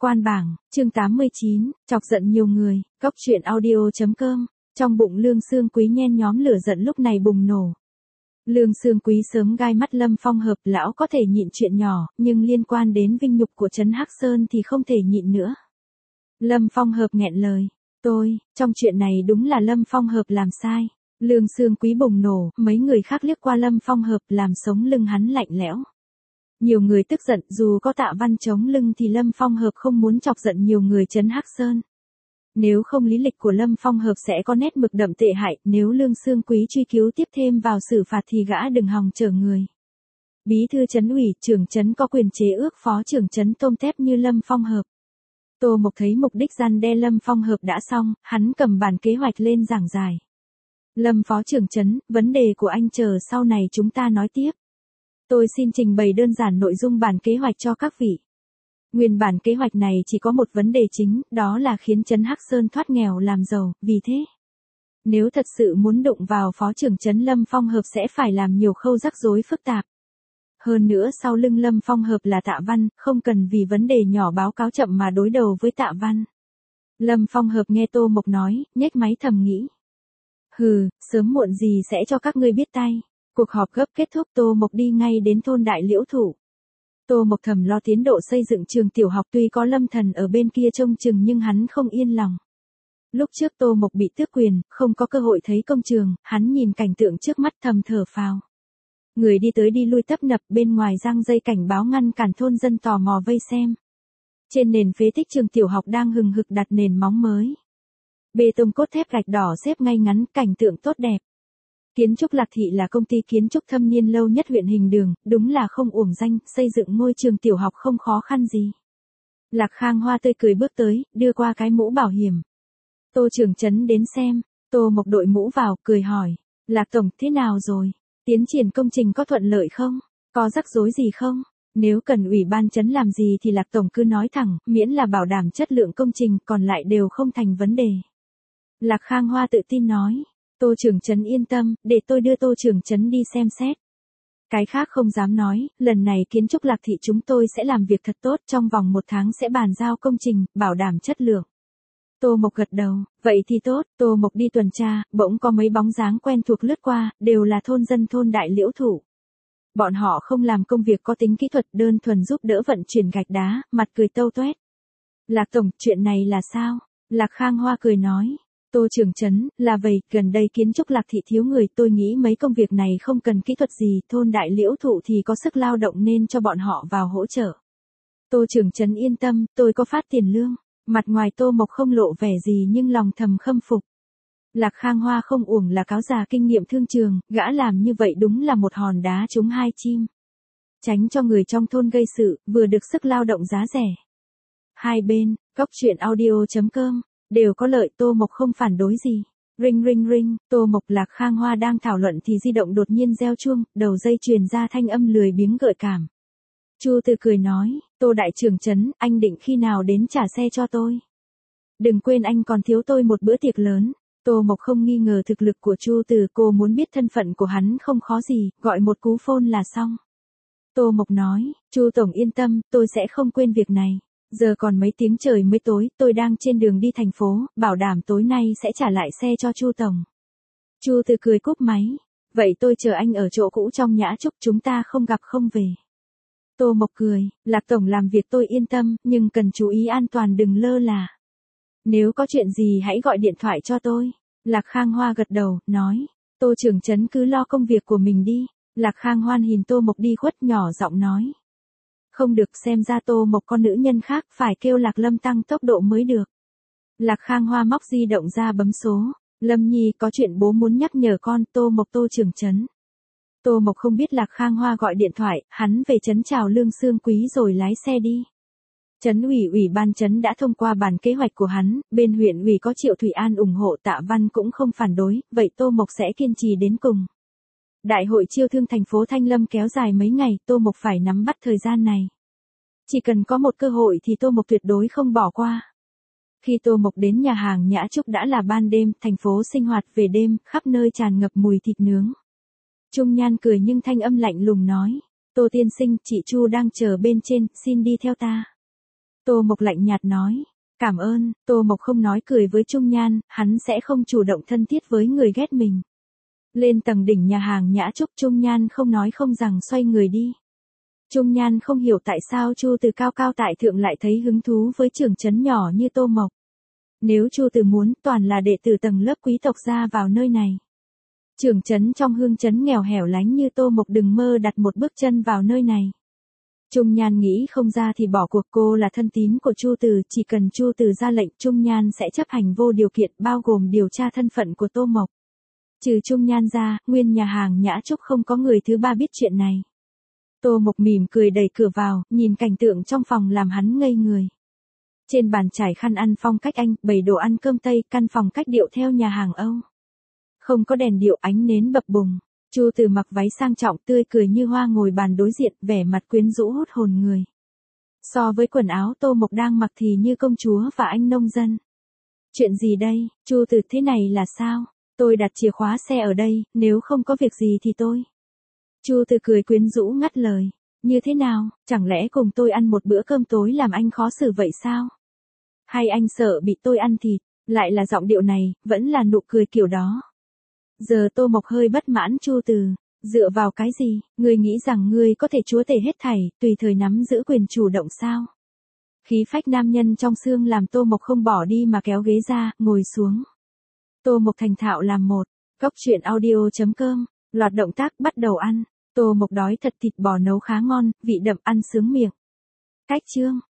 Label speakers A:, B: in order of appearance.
A: Quan bảng, chương 89, chọc giận nhiều người, góc chuyện audio.com, trong bụng Lương Xương Quý nhen nhóm lửa giận lúc này bùng nổ. Lương Xương Quý sớm gai mắt Lâm Phong Hợp, lão có thể nhịn chuyện nhỏ, nhưng liên quan đến vinh nhục của Trấn Hắc Sơn thì không thể nhịn nữa. Lâm Phong Hợp nghẹn lời, trong chuyện này đúng là Lâm Phong Hợp làm sai. Lương Xương Quý bùng nổ, mấy người khác liếc qua Lâm Phong Hợp làm sống lưng hắn lạnh lẽo. Nhiều người tức giận, dù có Tạ Văn chống lưng thì Lâm Phong Hợp không muốn chọc giận nhiều người Trấn Hắc Sơn. Nếu không lý lịch của Lâm Phong Hợp sẽ có nét mực đậm tệ hại, nếu Lương Xương Quý truy cứu tiếp thêm vào xử phạt thì gã đừng hòng chở người. Bí thư trấn ủy, trưởng trấn có quyền chế ước phó trưởng trấn tôm tép như Lâm Phong Hợp. Tô Mộc thấy mục đích răn đe Lâm Phong Hợp đã xong, hắn cầm bản kế hoạch lên giảng giải. Lâm phó trưởng trấn, vấn đề của anh chờ sau này chúng ta nói tiếp. Tôi xin trình bày đơn giản nội dung bản kế hoạch cho các vị. Nguyên bản kế hoạch này chỉ có một vấn đề chính, đó là khiến Trấn Hắc Sơn thoát nghèo làm giàu, vì thế, nếu thật sự muốn đụng vào phó trưởng trấn Lâm Phong Hợp sẽ phải làm nhiều khâu rắc rối phức tạp. Hơn nữa sau lưng Lâm Phong Hợp là Tạ Văn, không cần vì vấn đề nhỏ báo cáo chậm mà đối đầu với Tạ Văn. Lâm Phong Hợp nghe Tô Mộc nói, nhếch máy thầm nghĩ. Sớm muộn gì sẽ cho các ngươi biết tay. Cuộc họp gấp kết thúc, Tô Mộc đi ngay đến thôn Đại Liễu Thủ. Tô Mộc thầm lo tiến độ xây dựng trường tiểu học, tuy có Lâm Thần ở bên kia trông chừng nhưng hắn không yên lòng. Lúc trước Tô Mộc bị tước quyền, không có cơ hội thấy công trường, hắn nhìn cảnh tượng trước mắt thầm thở phào. Người đi tới đi lui tấp nập, bên ngoài giăng dây cảnh báo ngăn cản thôn dân tò mò vây xem. Trên nền phế tích trường tiểu học đang hừng hực đặt nền móng mới. Bê tông cốt thép gạch đỏ xếp ngay ngắn, cảnh tượng tốt đẹp. Kiến trúc Lạc Thị là công ty kiến trúc thâm niên lâu nhất huyện Hình Đường, đúng là không uổng danh, xây dựng ngôi trường tiểu học không khó khăn gì. Lạc Khang Hoa tươi cười bước tới, đưa qua cái mũ bảo hiểm. Tô trưởng trấn đến xem, Tô Mộc đội mũ vào, cười hỏi, Lạc Tổng thế nào rồi? Tiến triển công trình có thuận lợi không? Có rắc rối gì không? Nếu cần ủy ban trấn làm gì thì Lạc Tổng cứ nói thẳng, miễn là bảo đảm chất lượng công trình, còn lại đều không thành vấn đề. Lạc Khang Hoa tự tin nói. Tô trưởng trấn yên tâm, để tôi đưa Tô trưởng trấn đi xem xét. Cái khác không dám nói, lần này kiến trúc Lạc Thị chúng tôi sẽ làm việc thật tốt, trong vòng 1 tháng sẽ bàn giao công trình, bảo đảm chất lượng. Tô Mộc gật đầu, vậy thì tốt. Tô Mộc đi tuần tra, bỗng có mấy bóng dáng quen thuộc lướt qua, đều là thôn dân thôn Đại Liễu Thủ. Bọn họ không làm công việc có tính kỹ thuật, đơn thuần giúp đỡ vận chuyển gạch đá, mặt cười tâu toét. Lạc Tổng, chuyện này là sao? Lạc Khang Hoa cười nói. Tô trưởng trấn, là vậy, gần đây kiến trúc Lạc Thị thiếu người, tôi nghĩ mấy công việc này không cần kỹ thuật gì, thôn Đại Liễu Thụ thì có sức lao động nên cho bọn họ vào hỗ trợ. Tô trưởng trấn yên tâm, tôi có phát tiền lương. Mặt ngoài Tô Mộc không lộ vẻ gì nhưng lòng thầm khâm phục. Lạc Khang Hoa không uổng là cáo già kinh nghiệm thương trường, gã làm như vậy đúng là một hòn đá trúng 2 chim. Tránh cho người trong thôn gây sự, vừa được sức lao động giá rẻ. Hai bên, góc chuyện audio.com. Đều có lợi, Tô Mộc không phản đối gì. Ring ring ring, Tô Mộc Lạc Khang Hoa đang thảo luận thì di động đột nhiên reo chuông, đầu dây truyền ra thanh âm lười biếng gợi cảm. Chu Từ cười nói, Tô đại trưởng trấn, anh định khi nào đến trả xe cho tôi? Đừng quên anh còn thiếu tôi một bữa tiệc lớn. Tô Mộc không nghi ngờ thực lực của Chu Từ, cô muốn biết thân phận của hắn không khó gì, gọi một cú phone là xong. Tô Mộc nói, Chu Tổng yên tâm, tôi sẽ không quên việc này. Giờ còn mấy tiếng trời mới tối, tôi đang trên đường đi thành phố, bảo đảm tối nay sẽ trả lại xe cho Chu Tổng. Chu Từ cười cúp máy. Vậy tôi chờ anh ở chỗ cũ trong Nhã Trúc, chúng ta không gặp không về. Tô Mộc cười, Lạc Tổng làm việc tôi yên tâm, nhưng cần chú ý an toàn, đừng lơ là. Nếu có chuyện gì hãy gọi điện thoại cho tôi. Lạc Khang Hoa gật đầu, nói, Tô trưởng trấn cứ lo công việc của mình đi. Lạc Khang Hoan nhìn Tô Mộc đi khuất, nhỏ giọng nói. Không được, xem ra Tô Mộc con nữ nhân khác, phải kêu Lạc Lâm tăng tốc độ mới được. Lạc Khang Hoa móc di động ra bấm số. Lâm Nhi, có chuyện bố muốn nhắc nhở con. Tô Mộc Tô trưởng trấn. Tô Mộc không biết Lạc Khang Hoa gọi điện thoại, hắn về trấn chào Lương Xương Quý rồi lái xe đi. Trấn ủy ủy ban trấn đã thông qua bản kế hoạch của hắn, bên huyện ủy có Triệu Thủy An ủng hộ, Tạ Văn cũng không phản đối, vậy Tô Mộc sẽ kiên trì đến cùng. Đại hội chiêu thương thành phố Thanh Lâm kéo dài mấy ngày, Tô Mộc phải nắm bắt thời gian này. Chỉ cần có một cơ hội thì Tô Mộc tuyệt đối không bỏ qua. Khi Tô Mộc đến nhà hàng Nhã Trúc đã là ban đêm, thành phố sinh hoạt về đêm, khắp nơi tràn ngập mùi thịt nướng. Trung Nhan cười nhưng thanh âm lạnh lùng nói, Tô tiên sinh, chị Chu đang chờ bên trên, xin đi theo ta. Tô Mộc lạnh nhạt nói. Cảm ơn, Tô Mộc không nói cười với Trung Nhan, hắn sẽ không chủ động thân thiết với người ghét mình. Lên tầng đỉnh nhà hàng Nhã Trúc, Trung Nhan không nói không rằng xoay người đi. Trung Nhan không hiểu tại sao Chu Từ cao cao tại thượng lại thấy hứng thú với trưởng trấn nhỏ như Tô Mộc. Nếu Chu Từ muốn, toàn là đệ tử tầng lớp quý tộc ra vào nơi này. Trưởng trấn trong hương trấn nghèo hẻo lánh như Tô Mộc đừng mơ đặt một bước chân vào nơi này. Trung Nhan nghĩ không ra thì bỏ cuộc, cô là thân tín của Chu Từ, chỉ cần Chu Từ ra lệnh Trung Nhan sẽ chấp hành vô điều kiện, bao gồm điều tra thân phận của Tô Mộc. Trừ Trung Nhan ra, nguyên nhà hàng Nhã Trúc không có người thứ ba biết chuyện này. Tô Mộc mỉm cười đẩy cửa vào, nhìn cảnh tượng trong phòng làm hắn ngây người. Trên bàn trải khăn ăn phong cách Anh, bày đồ ăn cơm Tây, căn phòng cách điệu theo nhà hàng Âu. Không có đèn điệu, ánh nến bập bùng. Chu Từ mặc váy sang trọng, tươi cười như hoa ngồi bàn đối diện, vẻ mặt quyến rũ hút hồn người. So với quần áo Tô Mộc đang mặc thì như công chúa và anh nông dân. Chuyện gì đây, Chu Từ, thế này là sao? Tôi đặt chìa khóa xe ở đây, nếu không có việc gì thì tôi. Chu Từ cười quyến rũ ngắt lời. Như thế nào, chẳng lẽ cùng tôi ăn một bữa cơm tối làm anh khó xử vậy sao? Hay anh sợ bị tôi ăn thịt, lại là giọng điệu này, vẫn là nụ cười kiểu đó. Giờ Tô Mộc hơi bất mãn. Chu Từ, dựa vào cái gì, ngươi nghĩ rằng ngươi có thể chúa tể hết thảy, tùy thời nắm giữ quyền chủ động sao? Khí phách nam nhân trong xương làm Tô Mộc không bỏ đi mà kéo ghế ra, ngồi xuống. Tô Mộc thành thạo làm một. Góc truyện audio.com, loạt động tác bắt đầu ăn. Tô Mộc đói thật, thịt bò nấu khá ngon, vị đậm ăn sướng miệng. Cách chương.